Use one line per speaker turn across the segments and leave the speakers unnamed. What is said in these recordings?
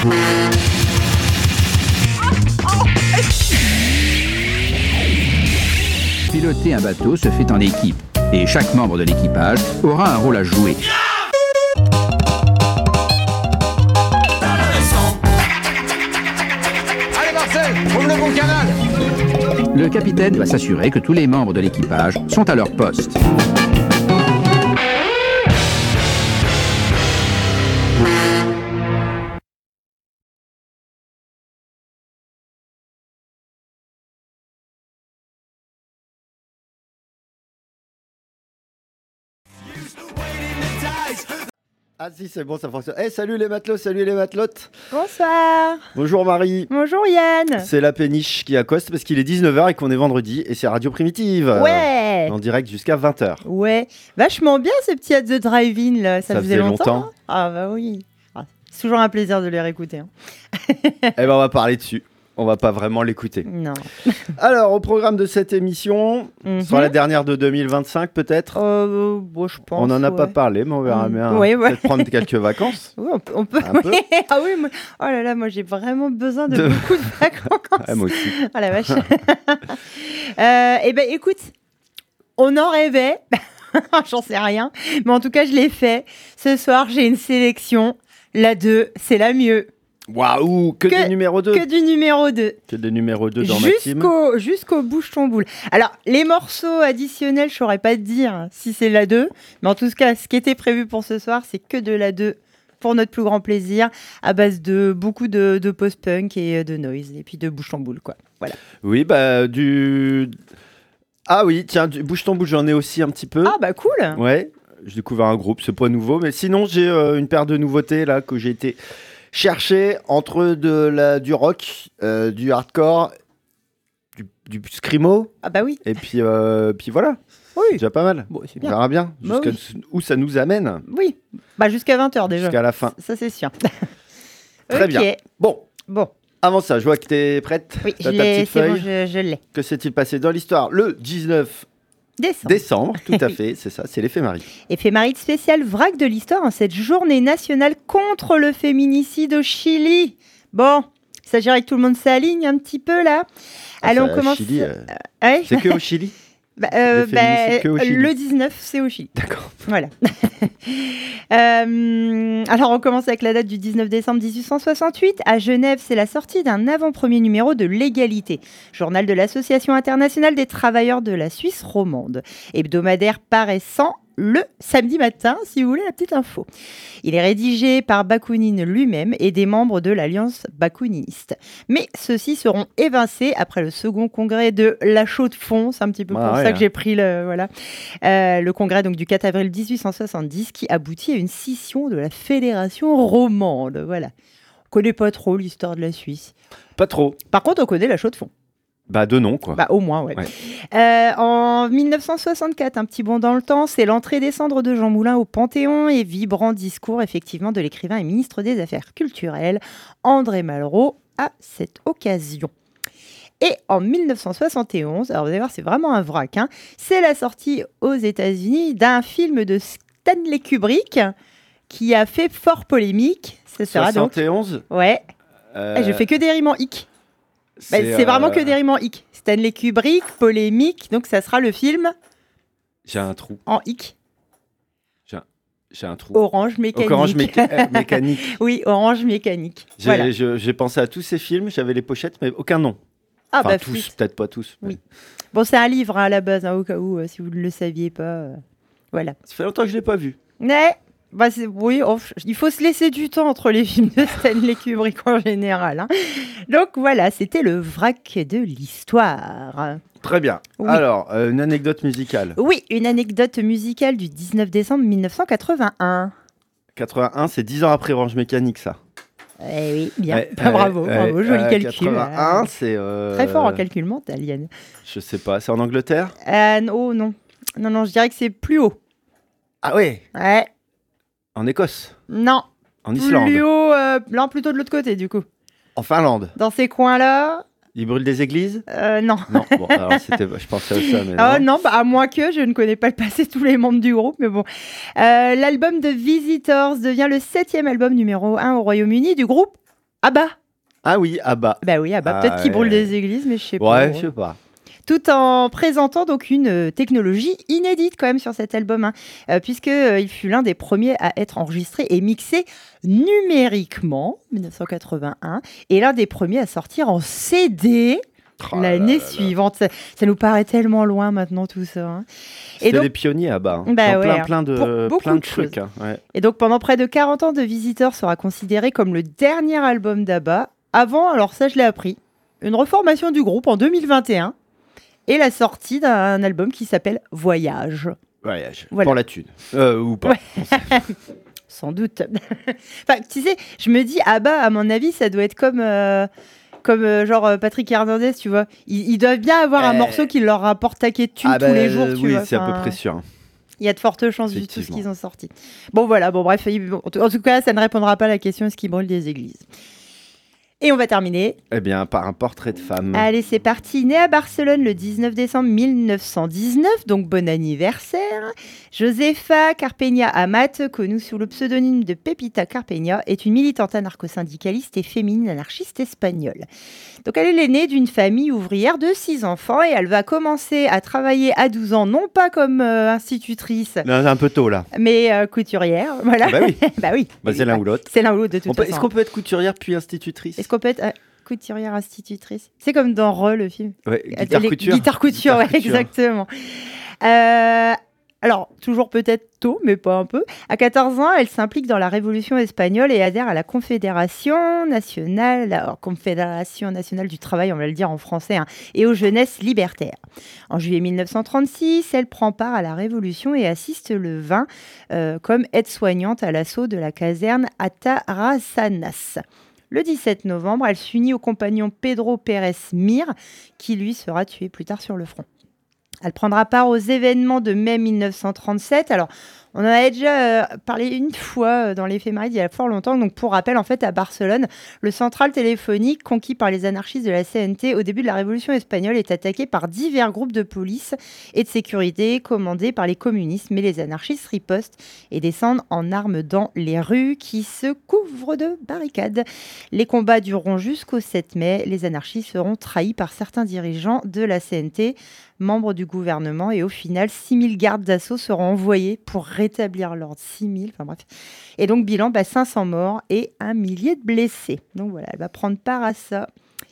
Piloter un bateau se fait en équipe et chaque membre de l'équipage aura un rôle à jouer.
Allez Marcel, ouvre le bon canal.
Le capitaine doit s'assurer que tous les membres de l'équipage sont à leur poste.
Ah si, c'est bon, ça fonctionne. Eh, salut les matelots, salut les matelotes.
Bonsoir.
Bonjour Marie.
Bonjour Yann.
C'est la péniche qui accoste parce qu'il est 19h et qu'on est vendredi et c'est Radio Primitive.
Ouais.
En direct jusqu'à 20h.
Ouais. Vachement bien ces petits hats de drive-in là. Ça faisait longtemps.
Hein.
Ah bah oui. Ah, c'est toujours un plaisir de les réécouter. Hein.
Eh ben on va parler dessus. On va pas vraiment l'écouter.
Non.
Alors, au programme de cette émission, ce sera la dernière de 2025 peut-être.
Bon, je pense.
On n'en a pas parlé, mais on verra bien.
Ouais.
Peut-être prendre quelques vacances.
Oui, on peut.
Un peu.
Ah oui, oh là là, moi j'ai vraiment besoin de beaucoup de vacances.
Ouais, moi aussi.
Oh la vache. Eh ben écoute, on en rêvait. J'en sais rien. Mais en tout cas, je l'ai fait. Ce soir, j'ai une sélection. La 2, c'est la mieux.
Waouh, que du numéro 2.
Que du numéro 2.
Que du numéro 2 dans ma team.
Jusqu'au bouche-ton-boule. Alors, les morceaux additionnels, je saurais pas te dire si c'est la 2. Mais en tout cas, ce qui était prévu pour ce soir, c'est que de la 2 pour notre plus grand plaisir, à base de beaucoup de post-punk et de noise, et puis de bouche-ton-boule, quoi. Voilà.
Oui, bah, Ah oui, tiens, du bouche-ton-boule, j'en ai aussi un petit peu.
Ah bah cool.
Ouais, j'ai découvert un groupe, c'est pas nouveau. Mais sinon, j'ai une paire de nouveautés, là, que j'ai été chercher entre du rock, du hardcore, du screamo.
Ah bah oui.
Et puis voilà.
Oui.
C'est déjà pas mal.
Bon, c'est
On
bien.
verra bien jusqu'à où ça nous amène.
Oui. Bah jusqu'à 20h déjà.
Jusqu'à la fin.
Ça c'est sûr.
Très bien. Bon. Avant ça, je vois que tu es prête.
Oui,
T'as ta petite feuille.
bon, je l'ai.
Que s'est-il passé dans l'histoire le 19 décembre, tout à fait, c'est ça, c'est l'éphéméride.
Éphéméride spéciale vrac de l'histoire en cette journée nationale contre le féminicide au Chili. Bon, il s'agirait que tout le monde s'aligne un petit peu là. Allez, on commence.
Chili,
ouais.
C'est que au Chili
que au
Chili.
Le 19, c'est au Chili.
D'accord.
Voilà. Alors, on commence avec la date du 19 décembre 1868. À Genève, c'est la sortie d'un avant-premier numéro de L'Égalité, journal de l'Association internationale des travailleurs de la Suisse romande, hebdomadaire paraissant le samedi matin, si vous voulez la petite info. Il est rédigé par Bakounine lui-même et des membres de l'Alliance bakouniniste. Mais ceux-ci seront évincés après le second congrès de La Chaux-de-Fonds. C'est un petit peu pour ça que j'ai pris le congrès donc, du 4 avril 1870 qui aboutit à une scission de la Fédération romande. Voilà. On connaît pas trop l'histoire de la Suisse.
Pas trop.
Par contre, on connaît La Chaux-de-Fonds.
Bah, de nom, quoi.
Bah, au moins, ouais. En 1964, un petit bond dans le temps, c'est l'entrée des cendres de Jean Moulin au Panthéon et vibrant discours, effectivement, de l'écrivain et ministre des Affaires culturelles, André Malraux, à cette occasion. Et en 1971, alors vous allez voir, c'est vraiment un vrac, hein, c'est la sortie aux États-Unis d'un film de Stanley Kubrick qui a fait fort polémique. Ça sera
71
donc... Ouais. Je fais que des rimes en hic. C'est vraiment que des rimes en hic. Stanley Kubrick, polémique, donc ça sera le film.
J'ai un trou.
En hic.
J'ai un trou.
Orange mécanique.
Orange mécanique.
Oui, Orange mécanique. Voilà.
J'ai pensé à tous ces films, j'avais les pochettes, mais aucun nom.
Ah
enfin,
bah
tous, peut-être pas tous.
Oui. Bon, c'est un livre hein, à la base, hein, au cas où, si vous ne le saviez pas. Voilà.
Ça fait longtemps que je l'ai pas vu.
Mais... Bah oui, il faut se laisser du temps entre les films de Stanley Kubrick en général. Hein. Donc voilà, c'était le vrac de l'histoire.
Très bien. Oui. Alors, une anecdote musicale.
Oui, une anecdote musicale du 19 décembre 1981.
81, c'est 10 ans après Orange Mécanique, ça.
Eh oui, bien. Bravo, joli calcul.
81, c'est...
Très fort en calcul mental, Yann.
Je sais pas, c'est en Angleterre
Oh non. Non, je dirais que c'est plus haut.
Ah ouais.
Ouais.
En Écosse?
Non.
En Islande?
Plus haut, non, plutôt de l'autre côté, du coup.
En Finlande?
Dans ces coins-là?
Ils brûlent des églises?
Non.
Non, bon, alors je pensais à ça, mais
non. Bah, à moins que, je ne connais pas le passé de tous les membres du groupe, mais bon. L'album de Visitors devient le 7e album numéro 1 au Royaume-Uni du groupe Abba.
Ah oui, Abba.
Bah oui, Abba. Peut-être qu'il brûle des églises, mais je sais pas.
Ouais, je sais pas.
Tout en présentant donc une technologie inédite quand même sur cet album, puisqu'il fut l'un des premiers à être enregistré et mixé numériquement, 1981, et l'un des premiers à sortir en CD l'année suivante. Ça nous paraît tellement loin maintenant tout ça. Hein.
C'était des pionniers Abba.
Bah
dans
ouais,
plein de trucs. Hein, ouais.
Et donc pendant près de 40 ans, The Visitor sera considéré comme le dernier album d'Abba, avant, alors ça je l'ai appris, une reformation du groupe en 2021. Et la sortie d'un album qui s'appelle Voyage.
Voyage, voilà. Pour la thune. Ou pas.
Ouais. Sans doute. Enfin, tu sais, je me dis, Abba, à mon avis, ça doit être comme genre Patrick Hernandez, tu vois. Ils doivent bien avoir un morceau qui leur rapporte taquet de thunes tous les jours, tu vois.
Oui, c'est à peu près sûr.
Il y a de fortes chances vu tout ce qu'ils ont sorti. Bon, voilà, bref. En tout cas, ça ne répondra pas à la question est-ce qu'ils brûlent des églises. Et on va terminer.
Eh bien, par un portrait de femme.
Allez, c'est parti. Née à Barcelone le 19 décembre 1919, donc bon anniversaire. Josefa Carpeña Amat, connue sous le pseudonyme de Pepita Carpeña, est une militante anarcho-syndicaliste et féminine anarchiste espagnole. Donc, elle est l'aînée d'une famille ouvrière de 6 enfants et elle va commencer à travailler à 12 ans, non pas comme institutrice.
Non, un peu tôt, là.
Mais couturière, voilà.
Bah oui.
Bah oui.
C'est l'un ou l'autre.
C'est l'un ou l'autre de toute façon.
Est-ce qu'on peut être couturière puis institutrice ?
Est-ce qu'on peut être couturière institutrice ? C'est comme dans Re, le film.
Ouais, guitare-couture.
Guitare-couture, ouais, exactement. Alors, toujours peut-être tôt, mais pas un peu. À 14 ans, elle s'implique dans la Révolution espagnole et adhère à la Confédération nationale du travail, on va le dire en français, et aux jeunesses libertaires. En juillet 1936, elle prend part à la Révolution et assiste le 20 comme aide-soignante à l'assaut de la caserne Atarazanas. Le 17 novembre, elle s'unit au compagnon Pedro Pérez Mir, qui lui sera tué plus tard sur le front. Elle prendra part aux événements de mai 1937. Alors, on en avait déjà parlé une fois dans l'éphéméride il y a fort longtemps. Donc, pour rappel, en fait, à Barcelone, le central téléphonique conquis par les anarchistes de la CNT au début de la Révolution espagnole est attaqué par divers groupes de police et de sécurité commandés par les communistes. Mais les anarchistes ripostent et descendent en armes dans les rues qui se couvrent de barricades. Les combats dureront jusqu'au 7 mai. Les anarchistes seront trahis par certains dirigeants de la CNT, membres du gouvernement, et au final, 6000 gardes d'assaut seront envoyés pour rétablir l'ordre. 6000, enfin bref. Et donc, bilan, 500 morts et 1 millier de blessés. Donc voilà, elle va prendre part à ça.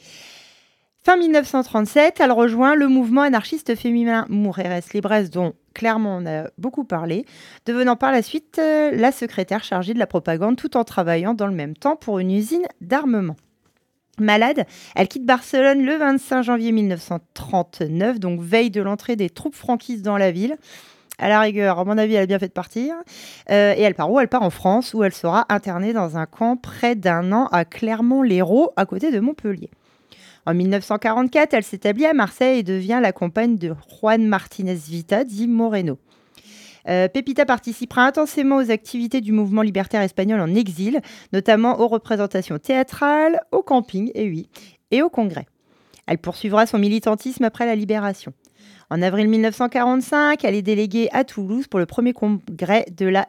Fin 1937, elle rejoint le mouvement anarchiste féminin Mujeres Libres, dont clairement on a beaucoup parlé, devenant par la suite la secrétaire chargée de la propagande, tout en travaillant dans le même temps pour une usine d'armement. Malade, elle quitte Barcelone le 25 janvier 1939, donc veille de l'entrée des troupes franquistes dans la ville. À la rigueur, à mon avis, elle a bien fait de partir. Et elle part où ? Elle part en France, où elle sera internée dans un camp près d'1 an à Clermont-Lérault, à côté de Montpellier. En 1944, elle s'établit à Marseille et devient la compagne de Juan Martínez Vita, dit Moreno. Pepita participera intensément aux activités du mouvement libertaire espagnol en exil, notamment aux représentations théâtrales, au camping, et au congrès. Elle poursuivra son militantisme après la libération. En avril 1945, elle est déléguée à Toulouse pour le premier congrès de la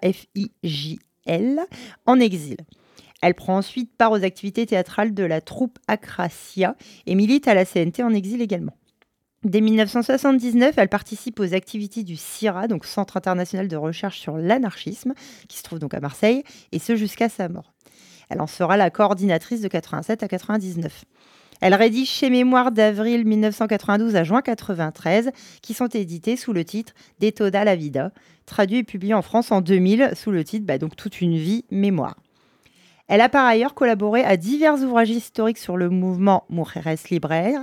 FIJL en exil. Elle prend ensuite part aux activités théâtrales de la troupe Acracia et milite à la CNT en exil également. Dès 1979, elle participe aux activités du CIRA, donc Centre international de recherche sur l'anarchisme, qui se trouve donc à Marseille, et ce jusqu'à sa mort. Elle en sera la coordinatrice de 87 à 99. Elle rédige ses mémoires d'avril 1992 à juin 93, qui sont édités sous le titre « De toda la vida », traduit et publié en France en 2000 sous le titre donc « Toute une vie, mémoire ». Elle a par ailleurs collaboré à divers ouvrages historiques sur le mouvement Mujeres Libres,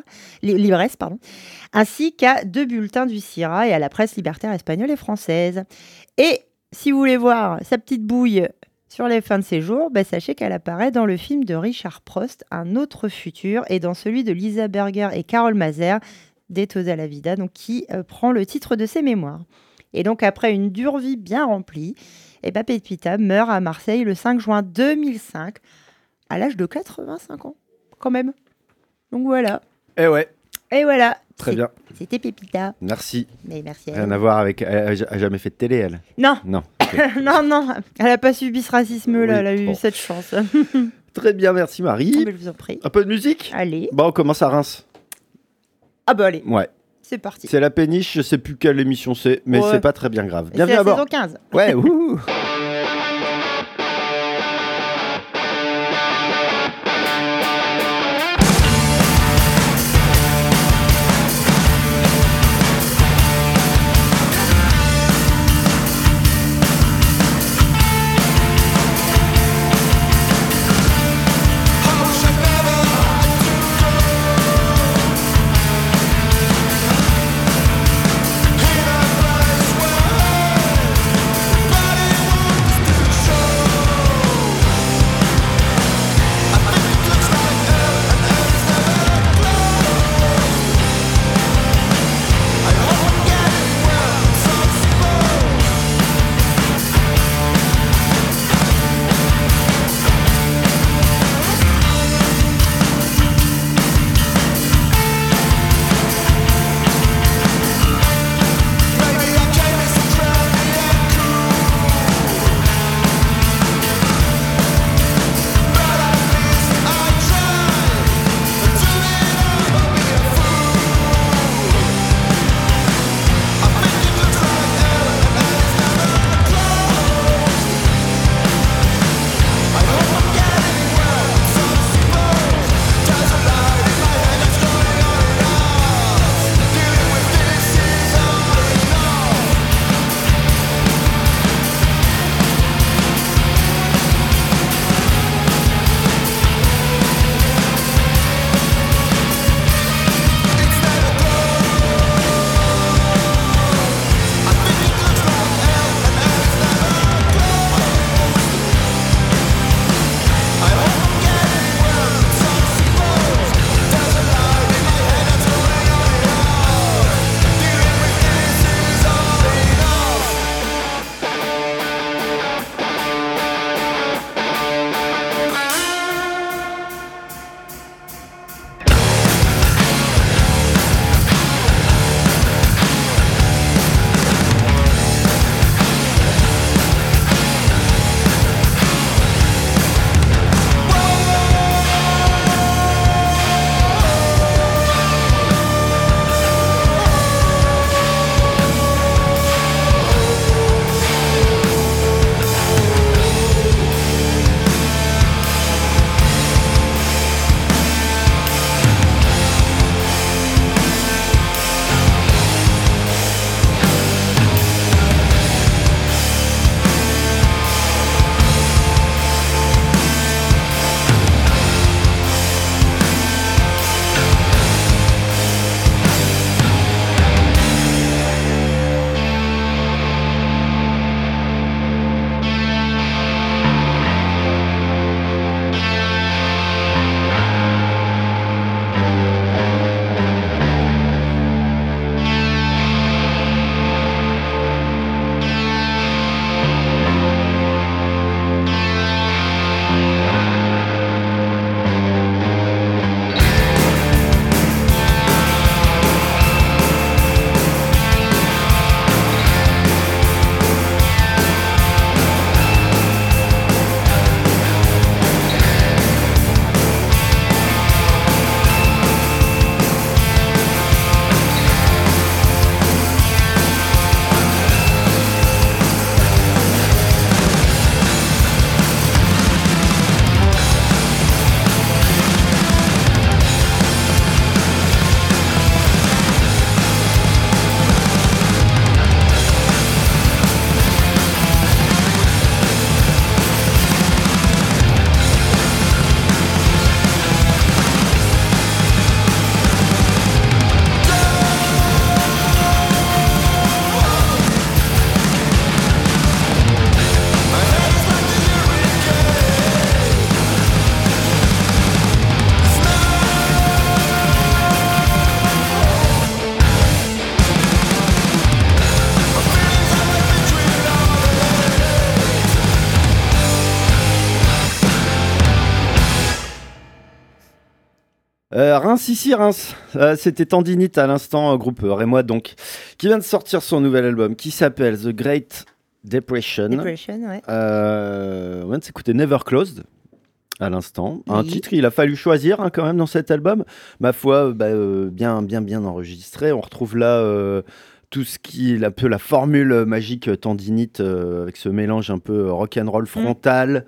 ainsi qu'à 2 bulletins du CIRA et à la presse libertaire espagnole et française. Et si vous voulez voir sa petite bouille sur les fins de ses jours, sachez qu'elle apparaît dans le film de Richard Prost, Un autre futur, et dans celui de Lisa Berger et Carole Mazer, De toda la vida, donc qui prend le titre de ses mémoires. Et donc après une dure vie bien remplie, Pepita meurt à Marseille le 5 juin 2005, à l'âge de 85 ans, quand même. Donc voilà.
Et voilà. Très bien.
C'était Pepita.
Merci.
Mais merci à
Rien à voir avec... Elle n'a jamais fait de télé, elle ?
Non.
Non. Okay.
non. Elle n'a pas subi ce racisme-là, elle a eu cette chance.
Très bien, merci Marie.
Je vous en prie.
Un peu de musique.
Allez.
Bon, on commence à Reims.
Ah bah allez,
Ouais.
c'est parti.
C'est la péniche, je sais plus quelle émission c'est, mais
Ouais.
c'est pas très bien grave.
C'est
Bienvenue
la
à bord.
saison 15.
Ouais, ouh. Reims, ici Reims. C'était Tendinite à l'instant, groupe rémois donc, qui vient de sortir son nouvel album qui s'appelle The Great Depression.
Depression, ouais.
On vient de s'écouter Never Closed. à l'instant. Un
Oui.
titre, il a fallu choisir quand même dans cet album. Ma foi, bien enregistré. On retrouve là tout ce qui est un peu la formule magique tendinite avec ce mélange un peu rock'n'roll frontal.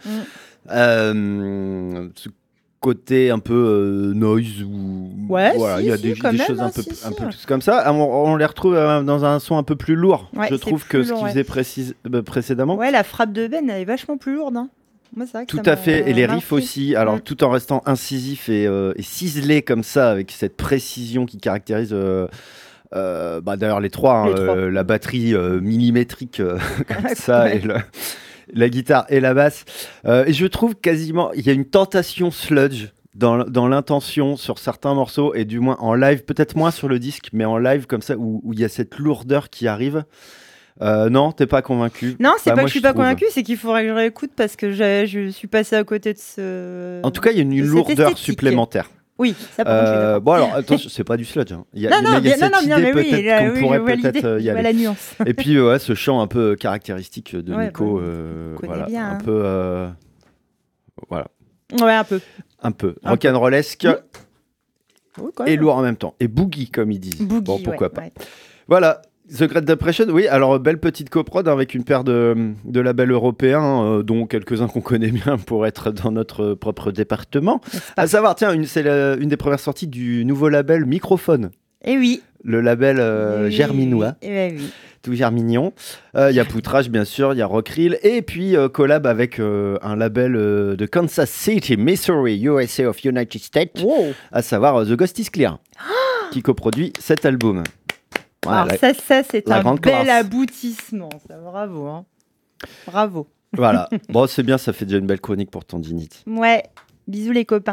Ce côté un peu noise ou
Ouais,
voilà,
si,
il y a
si,
des
quand même,
choses un peu
si,
un
si.
peu plus comme ça. On les retrouve dans un son un peu plus lourd.
Ouais,
Je
c'est
trouve
plus
que ce
lourd,
qu'il
ouais.
faisait précédemment.
Ouais, la frappe de Ben, elle est vachement plus lourde. Hein. Moi, c'est vrai que
Tout
ça
à fait, et les
m'a
riffs
marqué.
aussi, alors tout en restant incisif et ciselé comme ça, avec cette précision qui caractérise d'ailleurs les trois,
Les trois.
la batterie millimétrique comme ça,
Ouais.
et la guitare et la basse. Et je trouve quasiment, il y a une tentation sludge dans l'intention sur certains morceaux, et du moins en live, peut-être moins sur le disque, mais en live comme ça, où il y a cette lourdeur qui arrive. Non, t'es pas convaincu?
Non, c'est pas
moi,
que je suis
je
pas
trouve.
convaincue, c'est qu'il faudrait que je réécoute parce que je suis passée à côté de ce.
En tout cas, il y a une
de cette
lourdeur
esthétique.
supplémentaire.
Oui, ça par contre, je suis d'accord.
Bon alors attention, c'est pas du sludge. Hein. Il y a,
Non,
mais
non,
il y a
bien,
cette
non, bien,
idée
mais oui,
peut-être
là,
qu'on
oui,
pourrait
je vois l'idée,
peut-être y
je vois
aller.
la nuance.
Et puis ouais, ce chant un peu caractéristique de
Ouais,
Nico,
bah, on connaît bien,
un
hein.
peu, voilà,
Ouais, un peu.
un peu
Un
rock'n'rollesque
Oui, quand
et
même.
lourd en même temps, et boogie comme ils disent.
Boogie,
Bon, pourquoi
ouais,
pas.
ouais.
Voilà. The Great Depression, oui, alors belle petite coprod avec une paire de labels européens, dont quelques-uns qu'on connaît bien pour être dans notre propre département.
N'est-ce pas
À savoir, tiens, c'est une des premières sorties du nouveau label Microphone,
Eh oui.
le label
Oui,
germinois,
oui, oui. Oui.
tout germignon. Il y a Poutrage, bien sûr, il y a Rockrill, et puis collab avec un label de Kansas City, Missouri, USA of United States,
Wow.
à savoir The Ghost is Clear, qui coproduit cet album. Voilà,
Alors ça c'est
la
un
grande
bel
classe.
aboutissement. Ça, bravo. Hein. Bravo.
voilà. Bon, c'est bien, ça fait déjà une belle chronique pour Tendinite.
Ouais. Bisous les copains.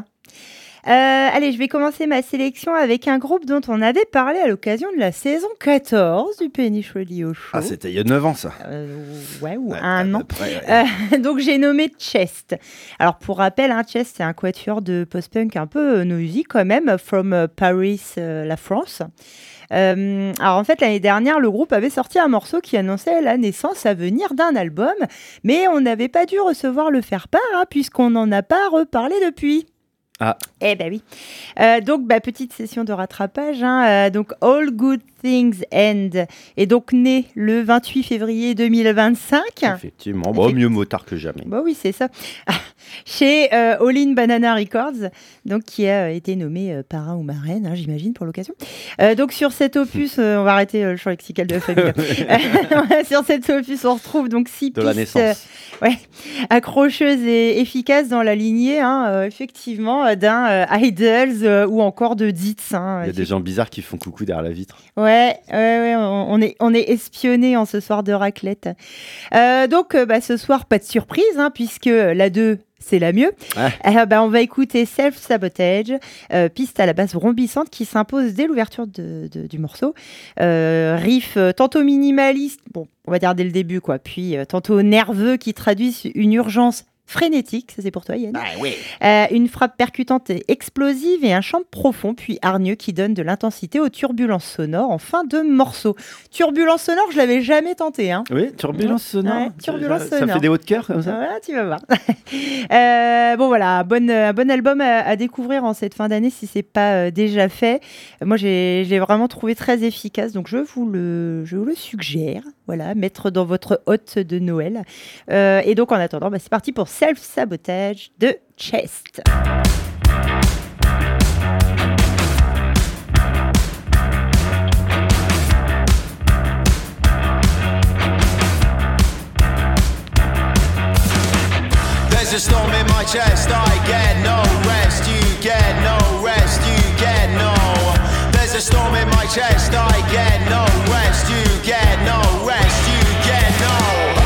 Allez, je vais commencer ma sélection avec un groupe dont on avait parlé à l'occasion de la saison 14 du Penny Radio Show.
Ah, c'était il y a 9 ans, ça.
Ouais, ou
Ouais,
un
à
an.
peu près, ouais.
Donc j'ai nommé Chest. Alors pour rappel, Chest c'est un quatuor de post-punk un peu noisy quand même, from Paris, la France. Alors en fait l'année dernière le groupe avait sorti un morceau qui annonçait la naissance à venir d'un album, mais on n'avait pas dû recevoir le faire-part puisqu'on n'en a pas reparlé depuis.
Ah.
Eh ben oui. Donc petite session de rattrapage. Donc All Good Things End est donc né le 28 février 2025.
Effectivement, bon, mieux mot tard que jamais.
Bah oui, c'est ça. Chez All In Banana Records, donc qui a été nommé parrain ou marraine, j'imagine, pour l'occasion. Donc sur cet opus, on va arrêter le champ lexical de la famille. Sur cet opus, on retrouve donc 6
De la
pistes
naissance.
accrocheuses et efficaces dans la lignée, effectivement, d'un Idols ou encore de Ditz.
Il y a des gens bizarres qui font coucou derrière la vitre.
Ouais, on est espionnés en ce soir de raclette. Donc, ce soir, pas de surprise, puisque la 2, c'est la mieux.
Ouais.
On va écouter Self Sabotage, piste à la basse rombissante qui s'impose dès l'ouverture du morceau. Riff tantôt minimaliste, bon, on va dire dès le début, quoi, puis tantôt nerveux qui traduisent une urgence frénétique, ça c'est pour toi Yann.
Ah, oui.
Une frappe percutante et explosive et un chant profond puis hargneux qui donne de l'intensité aux turbulences sonores en fin de morceau. Turbulence sonore, je l'avais jamais tenté.
Oui, turbulence sonore.
Ouais, turbulence
Ça
sonore.
fait des hauts de cœur comme ça.
Voilà, tu vas voir. Bon voilà, bon album à découvrir en cette fin d'année si c'est pas déjà fait. Moi je l'ai vraiment trouvé très efficace, donc je vous le suggère. Voilà, mettre dans votre hôte de Noël. Et donc en attendant, c'est parti pour Self Sabotage de Chest.
There's a storm in my chest, I get no rest, you get no rest, you get no. There's a storm in my chest, I get no rest, you get no rest, you get no.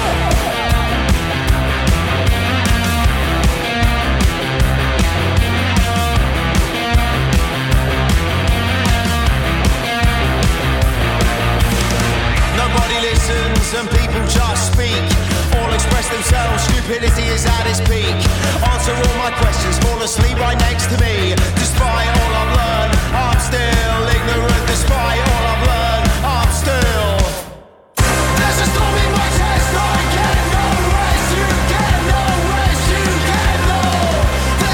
Nobody listens and people just speak. All express themselves, stupidity is at its peak. Answer all my questions, fall asleep right next to me. Despite all I've learned, I'm still ignorant. Despite all I've learned, I'm still. There's a storm in my chest, I get no rest. You get no rest, you get no.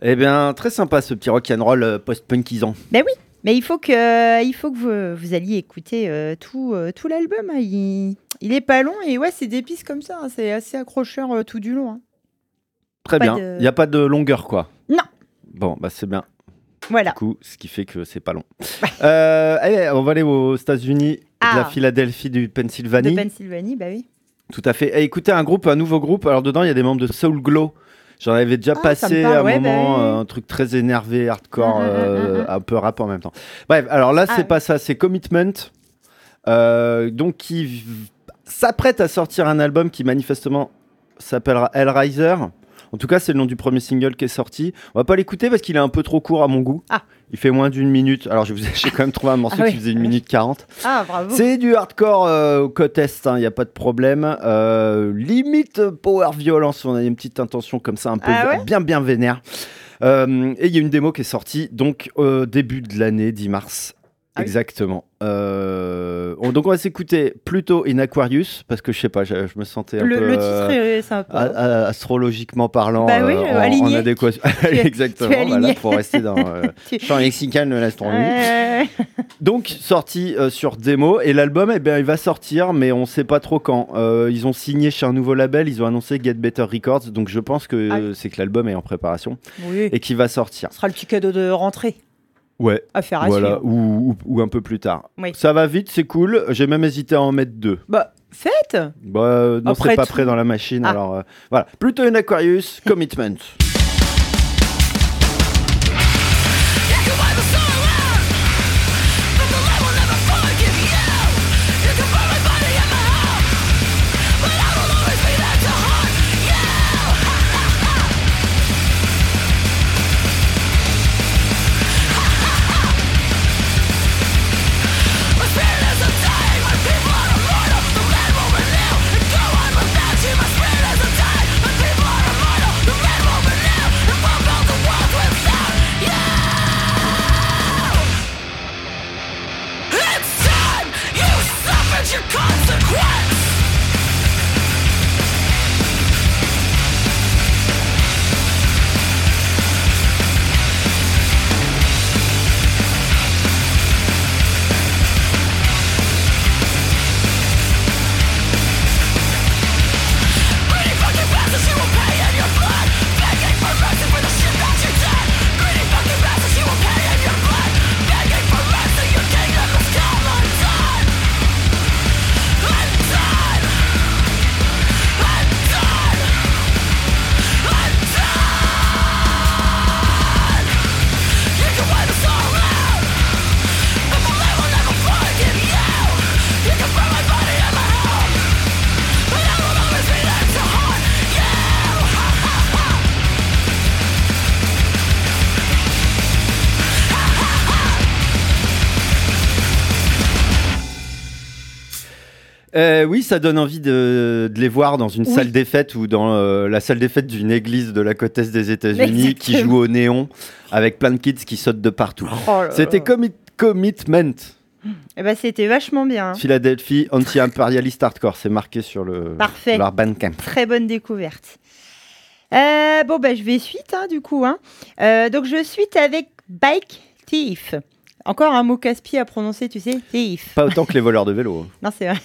Eh bien, très sympa ce petit rock'n'roll post-punkisant.
Ben oui, mais il faut que vous alliez écouter tout l'album. Hein. Il est pas long et ouais, c'est des pistes comme ça. Hein. C'est assez accrocheur tout du long. Hein.
Très bien. Il n'y a pas de longueur, quoi.
Non.
Bon, bah c'est bien.
Voilà.
Du coup, ce qui fait que c'est pas long. Allez, on va aller aux États-Unis, de la Philadelphie, du Pennsylvanie.
De Pennsylvanie, bah oui.
Tout à fait. Écoutez, un nouveau groupe. Alors dedans, il y a des membres de Soul Glow. J'en avais déjà passé un moment, un truc très énervé, hardcore, un peu rap en même temps. Bref, alors là, c'est pas ça, c'est Commitment. Donc, qui s'apprête à sortir un album qui manifestement s'appellera Hellraiser. En tout cas, c'est le nom du premier single qui est sorti. On va pas l'écouter parce qu'il est un peu trop court à mon goût. Il fait moins d'1 minute. Alors, j'ai quand même trouvé un morceau qui faisait 1 minute 40.
Ah, bravo.
C'est du hardcore côte est, il n'y a pas de problème. Limite power violence, on a une petite intention comme ça, un peu bien vénère. Et il y a une démo qui est sortie donc au début de l'année, 10 mars. Exactement. Donc on va s'écouter plutôt In Aquarius parce que je sais pas, je me sentais un peu
le titre c'est un peu
astrologiquement parlant
aligné.
en adéquation. Exactement, voilà, pour rester dans champ lexical de l'astronomie. Donc sorti sur démo et l'album il va sortir mais on sait pas trop quand. Ils ont signé chez un nouveau label, ils ont annoncé Get Better Records, donc je pense que c'est que l'album est en préparation et qui va sortir. Ce
sera le petit cadeau de rentrée.
Ouais,
affaire à
voilà,
suivre.
ou un peu plus tard.
Oui.
Ça va vite, c'est cool. J'ai même hésité à en mettre 2.
Bah, faites.
Non, c'est pas prêt dans la machine. Alors, voilà. Plutôt une Aquarius, Commitment. Oui, ça donne envie de les voir dans une salle des fêtes ou dans la salle des fêtes d'une église de la côte est des États-Unis qui joue au néon avec plein de kids qui sautent de partout. C'était Commitment.
Eh ben, c'était vachement bien.
Philadelphie, anti-impérialiste hardcore, c'est marqué sur leur Bandcamp.
Très bonne découverte. Je vais suite du coup. Donc je suite avec Bike Thief. Encore un mot casse-pied à prononcer, tu sais, thief.
Pas autant que les voleurs de vélo.
Non, c'est vrai.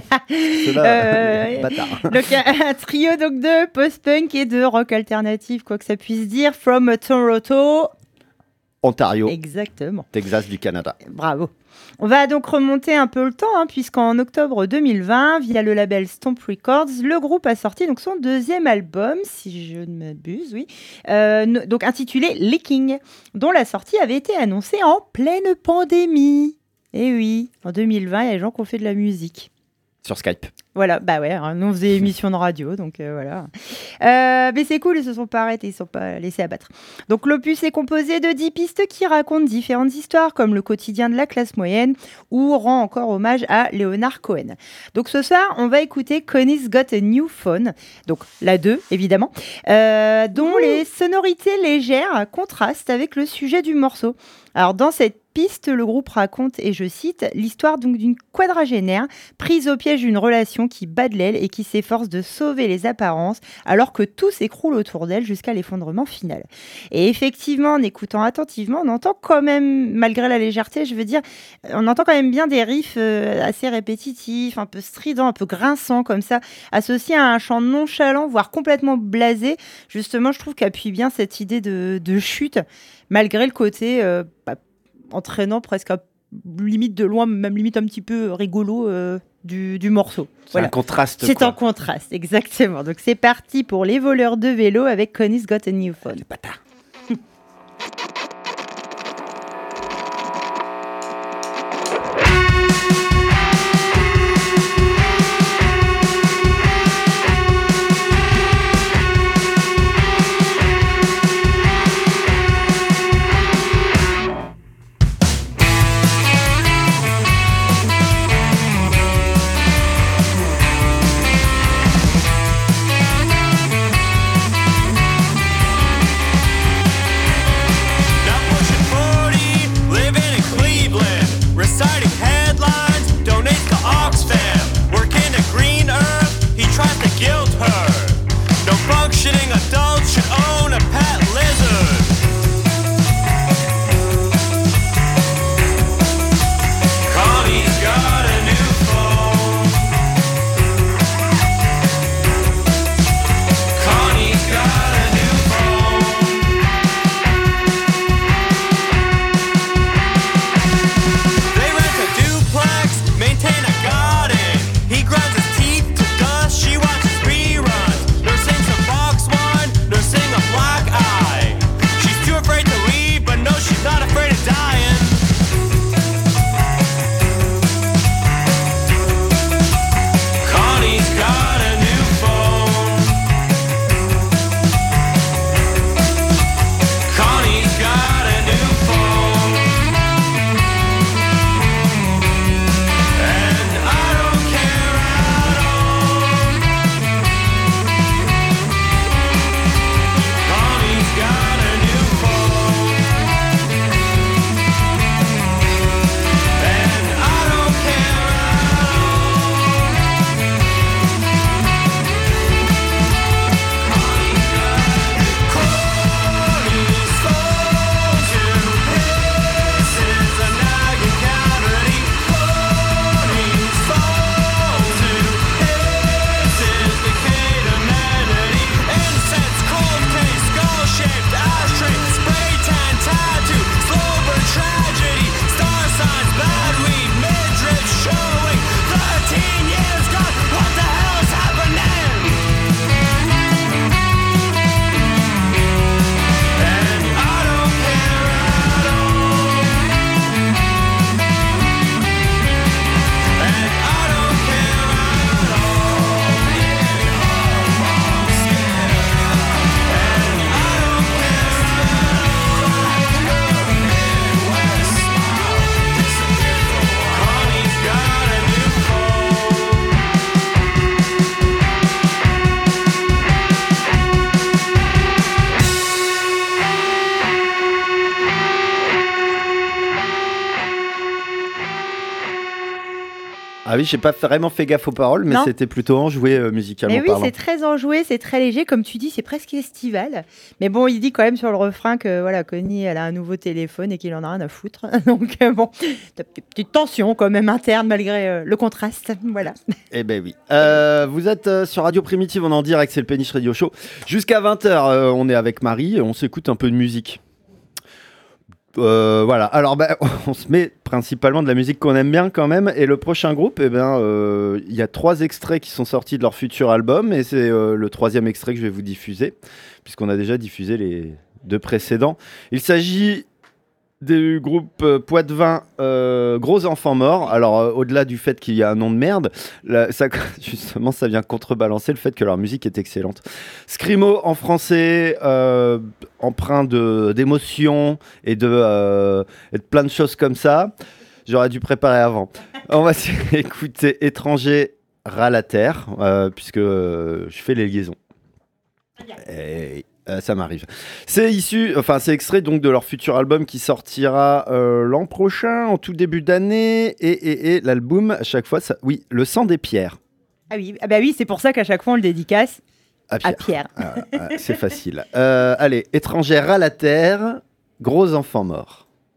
Bâtard.
Donc un trio donc de post-punk et de rock alternatif, quoi que ça puisse dire, from Toronto,
Ontario.
Exactement.
Texas du Canada.
Bravo. On va donc remonter un peu le temps, puisqu'en octobre 2020, via le label Stomp Records, le groupe a sorti donc son deuxième album, si je ne m'abuse, donc intitulé Leaking, dont la sortie avait été annoncée en pleine pandémie. Et oui, en 2020, il y a des gens qui ont fait de la musique.
Sur Skype.
Voilà, nous on faisait émission de radio, donc voilà. Mais c'est cool, ils se sont pas arrêtés, ils se sont pas laissés abattre. Donc l'opus est composé de 10 pistes qui racontent différentes histoires, comme le quotidien de la classe moyenne, ou rend encore hommage à Leonard Cohen. Donc ce soir, on va écouter Connie's Got a New Phone, donc la 2 évidemment, dont les sonorités légères contrastent avec le sujet du morceau. Alors dans cette piste, le groupe raconte, et je cite, l'histoire donc d'une quadragénaire prise au piège d'une relation qui bat de l'aile et qui s'efforce de sauver les apparences alors que tout s'écroule autour d'elle jusqu'à l'effondrement final. Et effectivement, en écoutant attentivement, on entend quand même, malgré la légèreté, je veux dire, on entend quand même bien des riffs assez répétitifs, un peu stridents, un peu grinçants comme ça, associés à un chant nonchalant, voire complètement blasé. Justement, je trouve qu'appuie bien cette idée de chute, malgré le côté entraînant presque limite de loin, même limite un petit peu rigolo du morceau.
C'est un contraste.
C'est un contraste, exactement. Donc c'est parti pour les voleurs de vélo avec Connie's Got a New Phone.
Les bâtards. Ah oui, j'ai pas vraiment fait gaffe aux paroles, mais c'était plutôt enjoué musicalement
parlant. Mais oui, c'est très enjoué, c'est très léger, comme tu dis, c'est presque estival. Mais bon, il dit quand même sur le refrain que voilà, Connie, elle a un nouveau téléphone et qu'il en a rien à foutre. Donc bon, t'as une petite tension quand même interne malgré le contraste. Voilà.
Eh ben oui. Vous êtes sur Radio Primitive, on est en direct, c'est le Péniche Radio Show. Jusqu'à 20h, on est avec Marie, on s'écoute un peu de musique. Voilà, alors on se met principalement de la musique qu'on aime bien quand même, et le prochain groupe, il y a 3 extraits qui sont sortis de leur futur album, et c'est le 3e extrait que je vais vous diffuser, puisqu'on a déjà diffusé les 2 précédents. Il s'agit du groupe Poitevin Gros Enfants Morts. Alors au-delà du fait qu'il y a un nom de merde, justement ça vient contrebalancer le fait que leur musique est excellente. Scrimo en français, empreint d'émotion et de plein de choses comme ça. J'aurais dû préparer avant. On va écouter Étranger ras la terre, puisque je fais les liaisons. Et Ça m'arrive. C'est extrait donc de leur futur album qui sortira l'an prochain, en tout début d'année. Et l'album, à chaque fois, Le sang des pierres.
Ah oui, c'est pour ça qu'à chaque fois on le dédicace à Pierre.
C'est facile. Allez, étrangère à la terre, gros enfant mort.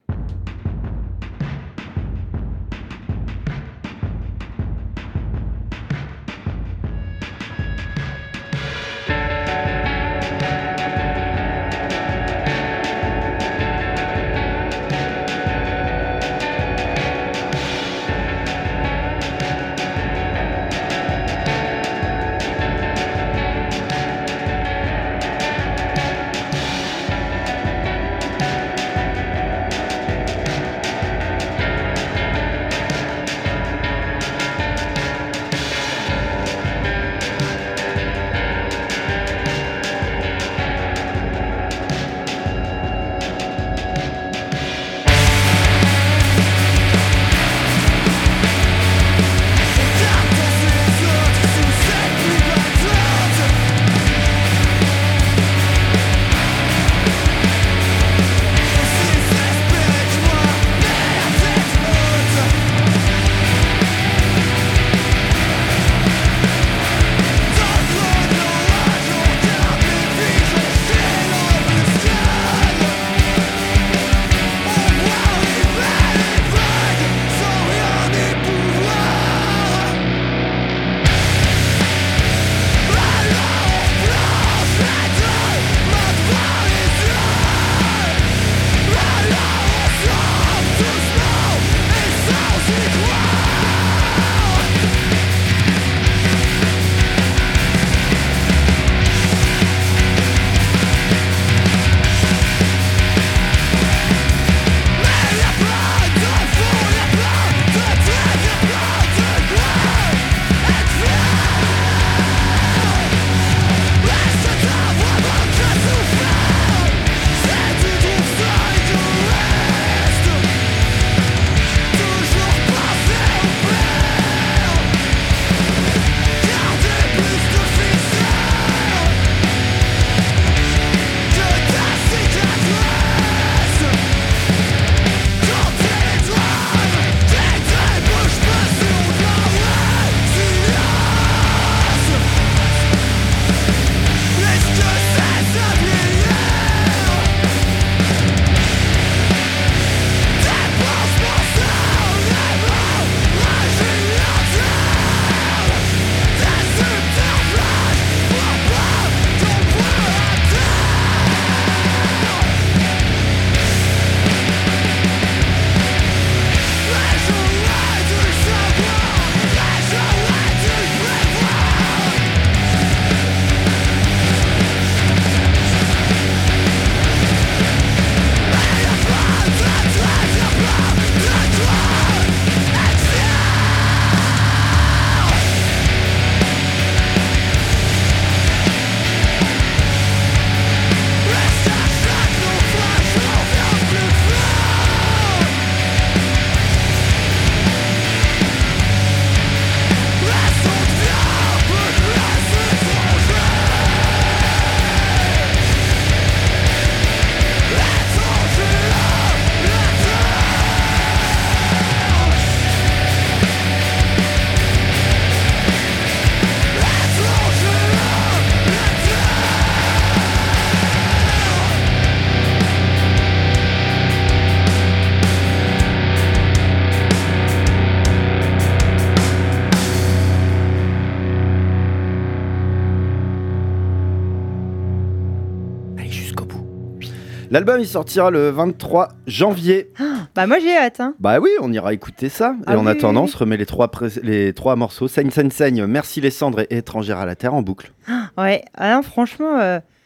L'album il sortira le 23 janvier.
Bah moi j'ai hâte. Hein.
Bah oui, on ira écouter ça. Et en attendant, on se remet les trois morceaux. Saigne, saigne, saigne, Merci les cendres et Étrangère à la terre en boucle.
Ouais, alors franchement,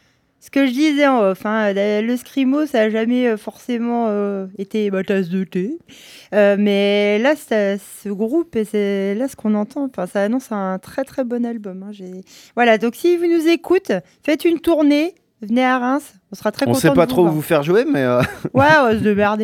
ce que je disais en off, le scrimo ça n'a jamais forcément été ma tasse de thé. Mais là, ce groupe, et là ce qu'on entend, ça annonce un très très bon album. Voilà, donc si vous nous écoutez, faites une tournée. Venez à Reims, on sera très contents.
On sait pas trop où vous faire jouer, mais...
Ouais, on va se démerder.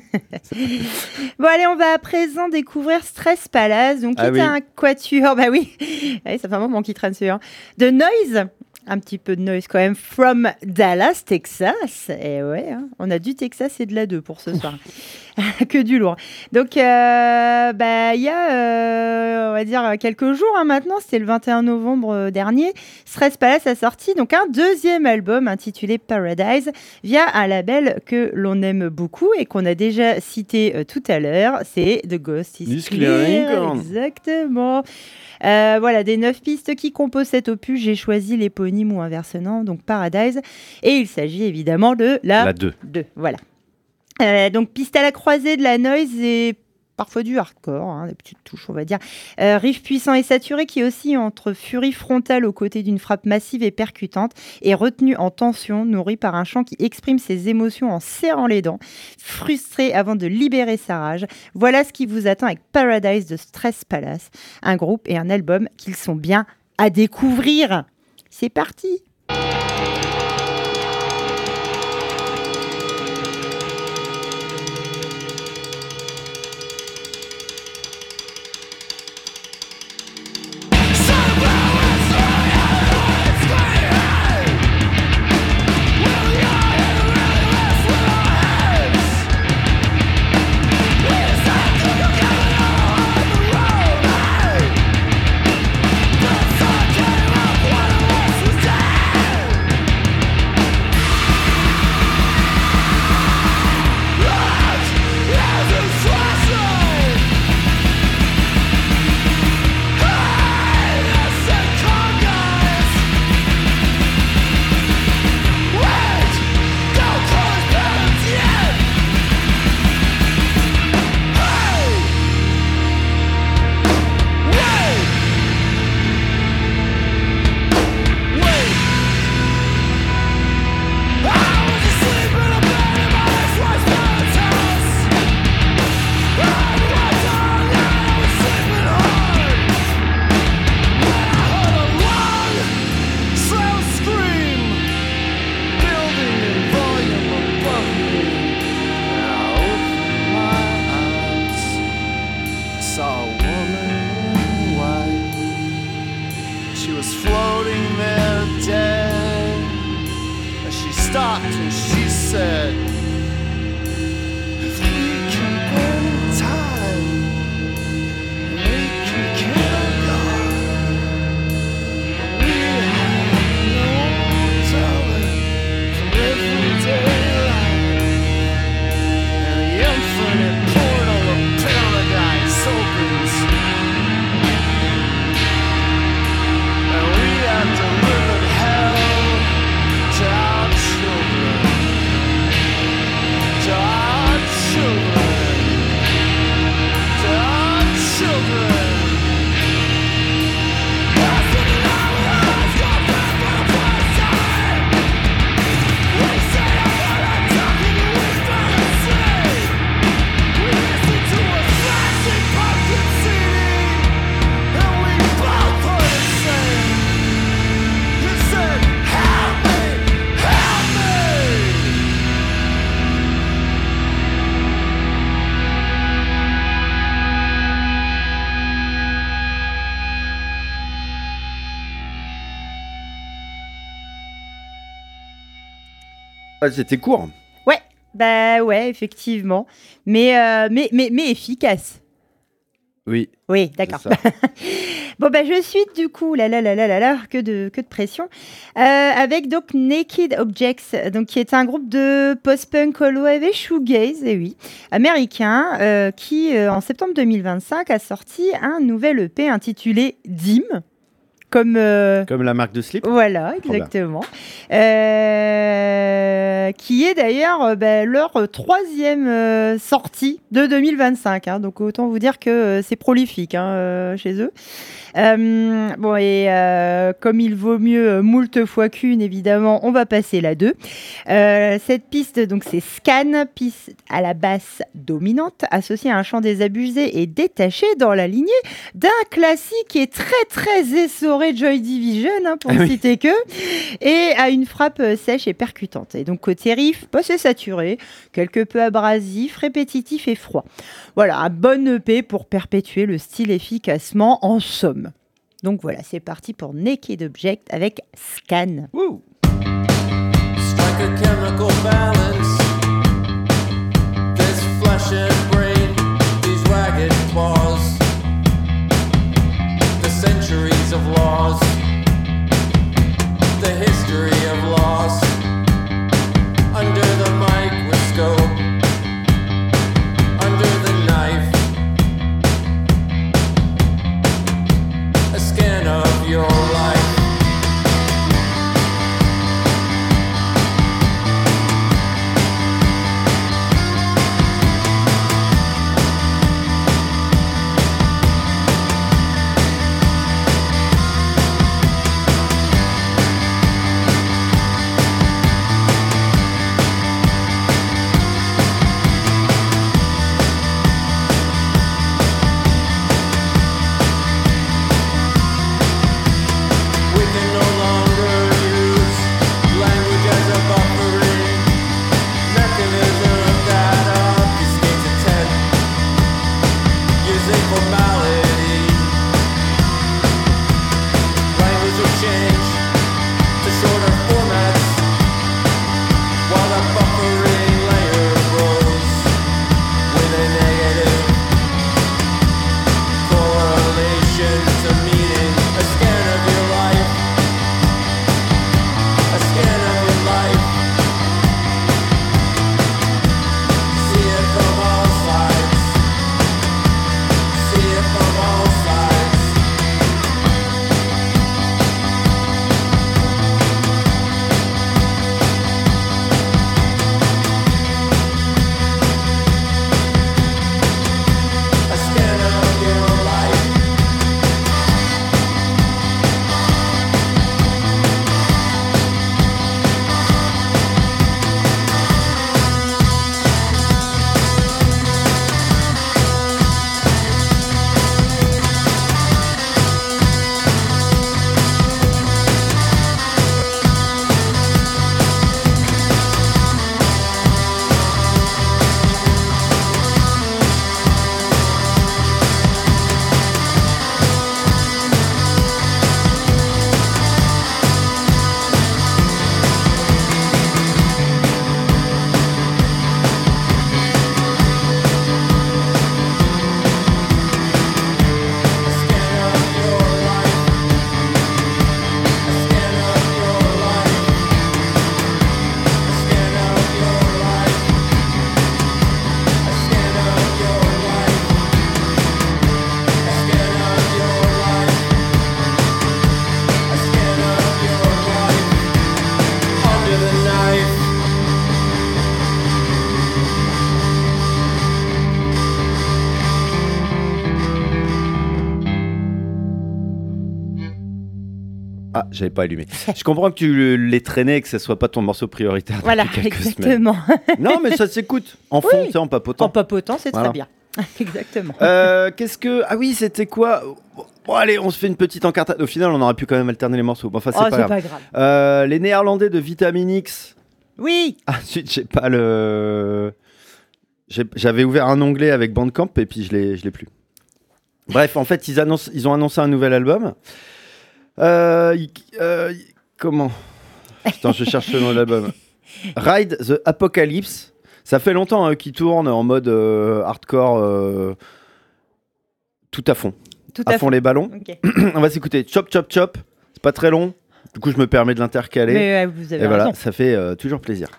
Bon, allez, on va à présent découvrir Stress Palace, donc qui est un quatuor, bah oui, ça fait un moment qu'il traîne sur. De Noise, Un petit peu de noise quand même. From Dallas, Texas. Et ouais, hein, on a du Texas et de la 2 pour ce soir. Que du lourd. Donc, il y a, on va dire, quelques jours maintenant, c'était le 21 novembre dernier, Stress Palace a sorti donc un deuxième album intitulé Paradise via un label que l'on aime beaucoup et qu'on a déjà cité tout à l'heure. C'est The Ghost is Clear. Exactement. Voilà, des 9 pistes qui composent cet opus. J'ai choisi l'éponyme ou inversement, donc Paradise. Et il s'agit évidemment de la 2. Voilà. Donc, piste à la croisée de la noise et parfois du hardcore, hein, des petites touches, on va dire. Riff puissant et saturé qui oscille entre furie frontale aux côtés d'une frappe massive et percutante et retenu en tension, nourri par un chant qui exprime ses émotions en serrant les dents, frustré avant de libérer sa rage. Voilà ce qui vous attend avec Paradise de Stress Palace, un groupe et un album qu'ils sont bien à découvrir. C'est parti!
Ah, c'était court.
Ouais, effectivement. Mais efficace.
Oui.
Oui, d'accord. Bon, je suis du coup, que de pression, avec donc Naked Objects, donc, qui est un groupe de post-punk hollow-wave et shoegaze, américain, qui, en septembre 2025, a sorti un nouvel EP intitulé Dim. Comme
la marque de slip.
Voilà, exactement. Qui est d'ailleurs leur 3e sortie de 2025. Hein, donc autant vous dire que c'est prolifique chez eux. Comme il vaut mieux moult fois qu'une, évidemment, on va passer la 2. Cette piste, donc, c'est Scan, piste à la basse dominante, associée à un chant désabusé et détaché dans la lignée d'un classique qui est très, très essoré Joy Division, pour ne citer que, et à une frappe sèche et percutante. Et donc, côté riff, c'est saturé, quelque peu abrasif, répétitif et froid. Voilà, un bon EP pour perpétuer le style efficacement, en somme. Donc voilà, c'est parti pour Naked Object avec Scan.
Wouh.
Strike a chemical balance. This flesh and brain, these ragged claws, the centuries of laws, the history of loss. Under the microscope, under the knife, a scan of your life.
Ah, j'avais pas allumé. Je comprends que tu l'aies traîné et que ce soit pas ton morceau prioritaire.
Voilà, exactement.
Non, mais ça s'écoute. En fond, tu sais, en papotant.
En papotant, c'est
voilà.
très bien. Exactement.
Qu'est-ce que... Ah oui, c'était quoi? Bon, allez, on se fait une petite encartade. Au final, on aurait pu quand même alterner les morceaux. Enfin, c'est pas grave. Les Néerlandais de Vitamin X.
Oui.
Ensuite, j'ai pas le... J'avais ouvert un onglet avec Bandcamp et puis je l'ai plus. Bref, en fait, ils ont annoncé un nouvel album. Comment? Attends, je cherche le nom de l'album. Ride the Apocalypse. Ça fait longtemps qu'ils tournent en mode hardcore tout à fond. À fond les ballons. Okay. On va s'écouter Chop Chop Chop. C'est pas très long. Du coup, je me permets de l'intercaler.
Mais vous avez
et
raison.
Voilà, ça fait toujours plaisir.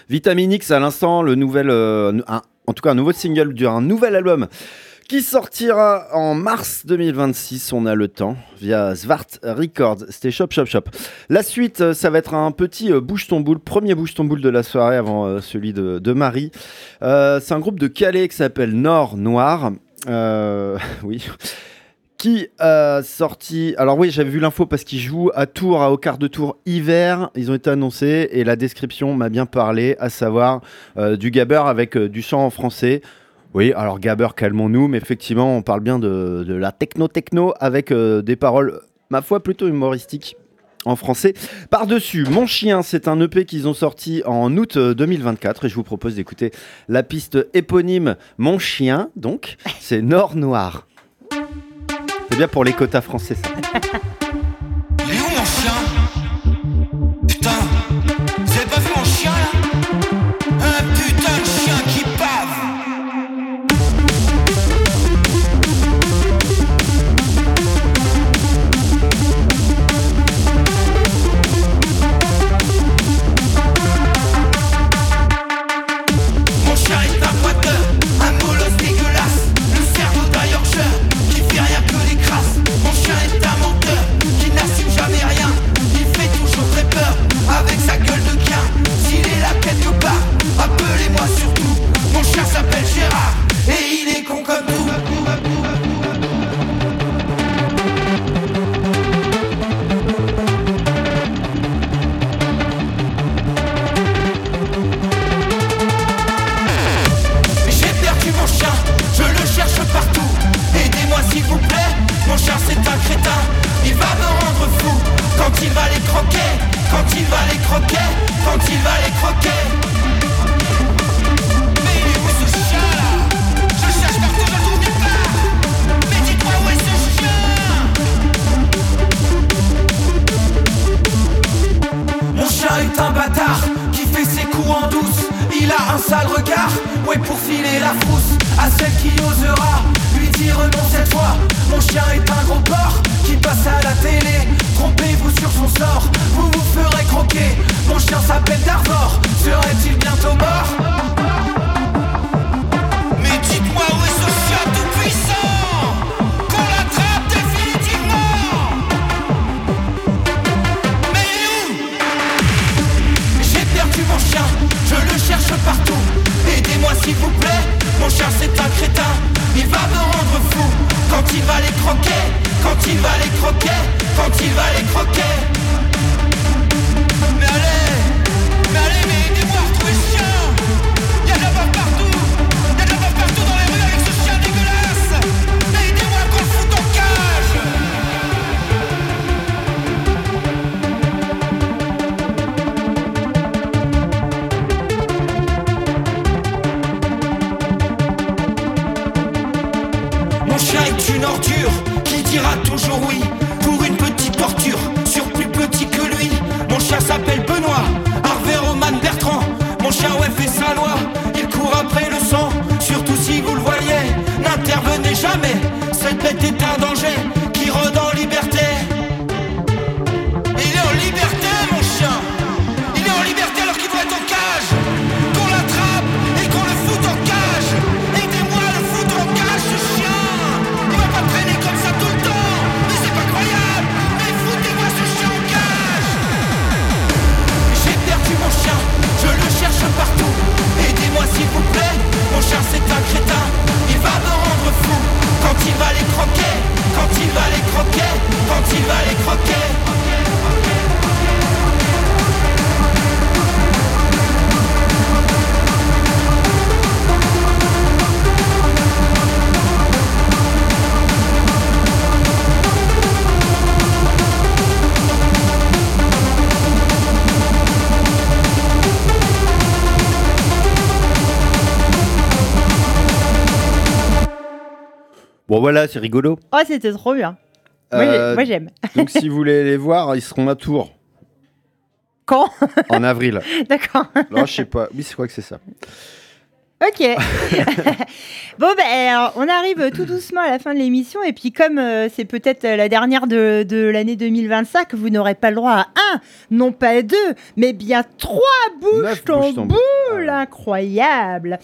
Vitamin X à l'instant, le nouvel, en tout cas un nouveau single d'un nouvel album qui sortira en mars 2026. On a le temps via Svart Records. C'était Shop Shop Shop. La suite, ça va être un petit bouge ton boule, premier bouge ton boule de la soirée avant celui de Marie. C'est un groupe de Calais qui s'appelle Nord Noir. Oui. Qui a sorti... Alors oui, j'avais vu l'info parce qu'ils jouent à Tours, au quart de tour hiver. Ils ont été annoncés et la description m'a bien parlé, à savoir du gabber avec du chant en français. Oui, alors gabber, calmons-nous, mais effectivement, on parle bien de la techno avec des paroles, ma foi, plutôt humoristiques en français. Par-dessus, Mon Chien, c'est un EP qu'ils ont sorti en août 2024 et je vous propose d'écouter la piste éponyme Mon Chien, donc, c'est Nord Noir. C'est bien pour les quotas français, ça.
Il est où mon chien? Putain, vous avez pas vu mon chien là? Un putain de chien qui bave. Mon chien est un boiteur, un molosse dégueulasse. Le cerveau d'un Yorkshire qui fait rien que des crasses. Mon chien est un menteur qui n'assume jamais rien. Il fait toujours très peur avec sa gueule de quien. S'il est là quelque part, appelez-moi surtout. Mon chien s'appelle Gérard et il est con comme tout. J'ai perdu mon chien, je le cherche partout. Aidez-moi s'il vous plaît, mon chien c'est un crétin. Il va me rendre fou quand il va les croquer. Quand il va les croquer, quand il va les croquer. Mais il est où ce chien là? Je cherche partout, je le trouve nulle part. Mais dites-moi où est ce chien? Mon chien est un bâtard qui fait ses coups en douce. Il a un sale regard, ouais pour filer la frousse à celle qui osera lui dire non cette fois. Mon chien est un gros porc qui passe à la télé. Trompez-vous sur son sort, vous vous ferez croquer. Mon chien s'appelle Darvor, serait-il bientôt mort? Mais dites-moi où est ce chien tout puissant? Qu'on l'attrape définitivement. Mais il est où? J'ai perdu mon chien, je le cherche partout. Aidez-moi s'il vous plaît, mon chien c'est un crétin. Il va me rendre fou quand il va les croquer. Quand il va les croquer, quand il va les croquer. Mais allez, mais aidez-moi à retrouver ce chien. Y'a de la bave partout, y'a de la bave partout dans les rues avec ce chien dégueulasse. Mais aidez-moi qu'on le foute en cage. Mon chien est une ordure qui dira toujours oui pour une petite torture sur plus petit que lui. Mon chien s'appelle Benoît, Harvey Roman Bertrand. Mon chien ouais fait sa loi, il court après le sang. Surtout si vous le voyez, n'intervenez jamais. Cette bête est un danger qui rôde en liberté. Il est en liberté mon chien. Il est en liberté alors qu'il doit être en cage. Qu'on l'attrape et qu'on le foute en cage. Aidez-moi à le foutre en cage ce chien. Il va pas traîner comme ça tout le temps. Mais c'est pas croyable. Mais foutez-moi ce chien en cage. J'ai perdu mon chien, je le cherche partout. Aidez-moi s'il vous plaît, mon chien c'est un crétin. Il va me rendre fou quand il va les croquer. Quand il va les croquer, quand il va les croquer.
Bon voilà, c'est rigolo.
Oh, c'était trop bien. Moi, j'aime.
Donc si vous voulez les voir, ils seront à Tours
Quand?
en avril.
D'accord.
Non, je sais pas. Oui, c'est quoi que c'est ça.
Ok. Bon, alors, on arrive tout doucement à la fin de l'émission. Et puis, comme c'est peut-être la dernière de l'année 2025, vous n'aurez pas le droit à un, non pas 2, mais bien 3 bouches ton boule. Incroyable.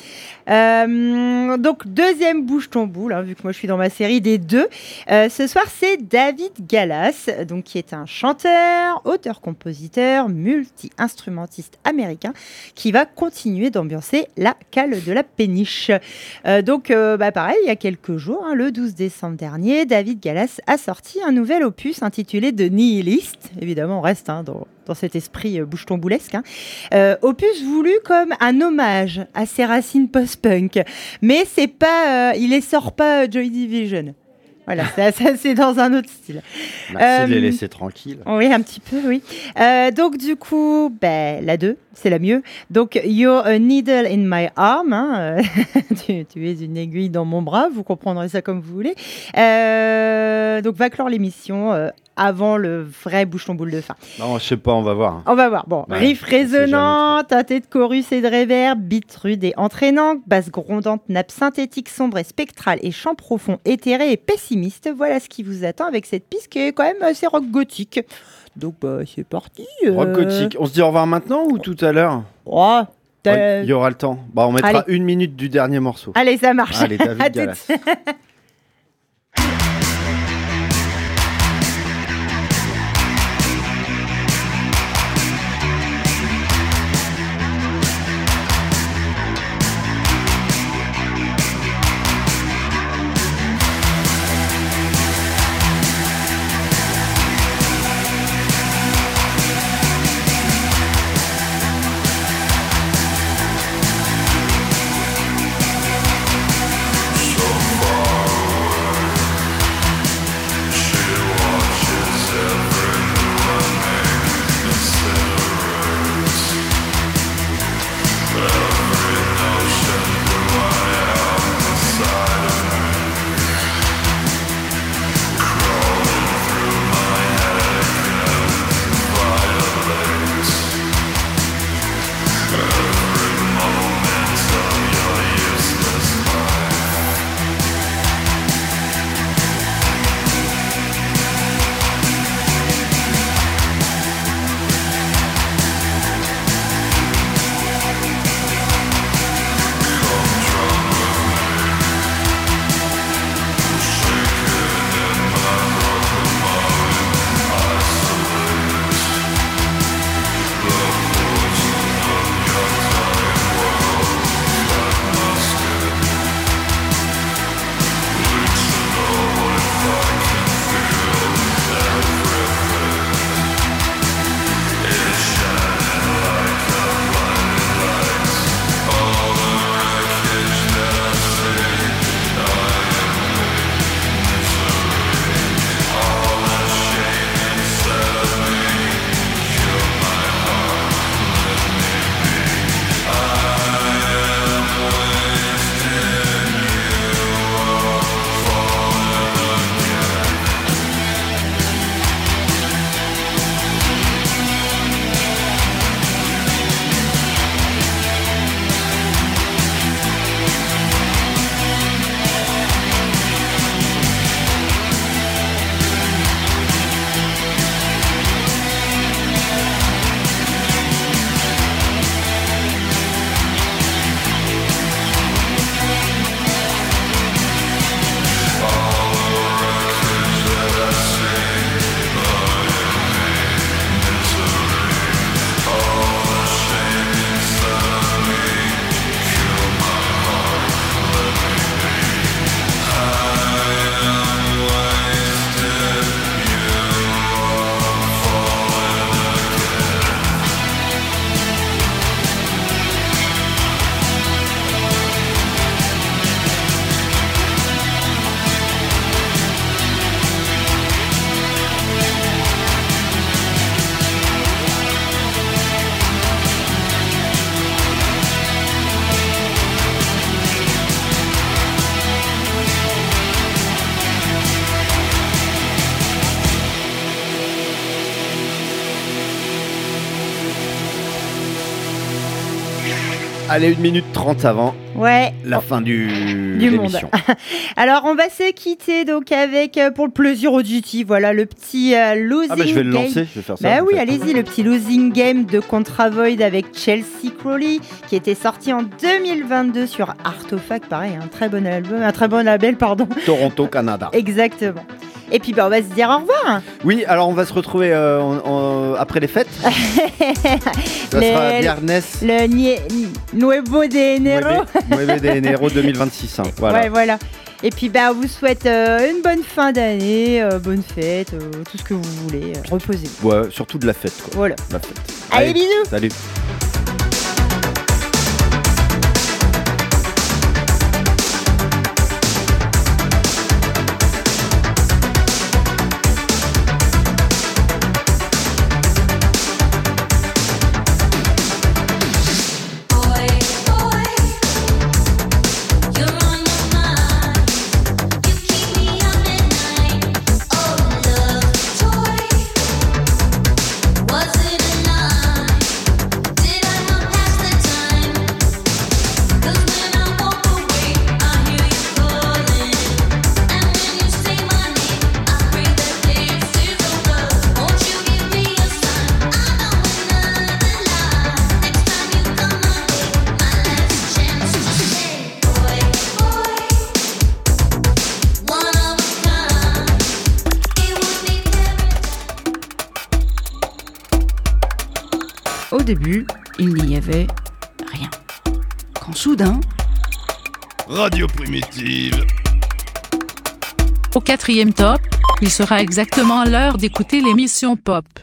Donc, deuxième bouche ton boule, hein, vu que moi je suis dans ma série des 2. Ce soir, c'est David Gallas, donc, qui est un chanteur, auteur-compositeur, multi-instrumentiste américain, qui va continuer d'ambiancer la cale de la péniche. Donc, pareil, il y a quelques jours, hein, le 12 décembre dernier, David Gallas a sorti un nouvel opus intitulé The Nihilist. Évidemment, on reste dans cet esprit bouche-ton-boulesque. Opus voulu comme un hommage à ses racines post-punk. Mais c'est pas, il les sort pas Joy Division. Voilà, ça c'est dans un autre style.
Merci de les laisser tranquilles.
Oui, un petit peu, oui. Donc, du coup, la 2, c'est la mieux. Donc, You're a needle in my arm. Hein, tu es une aiguille dans mon bras. Vous comprendrez ça comme vous voulez. Donc, va clore l'émission avant le vrai bouche-ton-boule de fin.
Non, je sais pas, on va voir.
On va voir. Bon, riff résonnant, teinté de chorus et de réverb, beat rude et entraînant, basse grondante, nappe synthétique sombre et spectrale et chant profond, éthéré et pessimiste. Voilà ce qui vous attend avec cette piste qui est quand même assez rock gothique. Donc, c'est parti.
Rock gothique. On se dit au revoir maintenant ou tout à l'heure? Il y aura le temps. On mettra 1 minute du dernier morceau.
Allez, ça marche.
Allez, David Gallas.
So far
Allez, 1 minute 30 avant
Ouais.
la fin de
monde.
l'émission.
Alors, on va se quitter donc avec, pour le plaisir auditif, voilà, le petit losing
Ah bah je vais le
game.
lancer, je vais faire ça.
Bah
en
oui,
fait.
allez-y, le petit losing game de Contra Void avec Chelsea Crawley, qui était sorti en 2022 sur Artefact, pareil, un très bon album, un très bon label, pardon.
Toronto, Canada.
Exactement. Et puis, bah, on va se dire au revoir.
Oui, alors on va se retrouver après les fêtes. Ça sera viernes.
Le Nuevo de Enero.
Nueve de Enero 2026. Voilà.
Ouais, voilà. Et puis, bah, on vous souhaite une bonne fin d'année, bonne fête, tout ce que vous voulez. Reposez-vous.
Ouais, surtout de la fête. Quoi.
Voilà.
La fête.
Allez, bisous.
Salut.
Au début, il n'y avait rien. Quand soudain,
Radio Primitive.
Au 4e top, il sera exactement l'heure d'écouter l'émission Pop.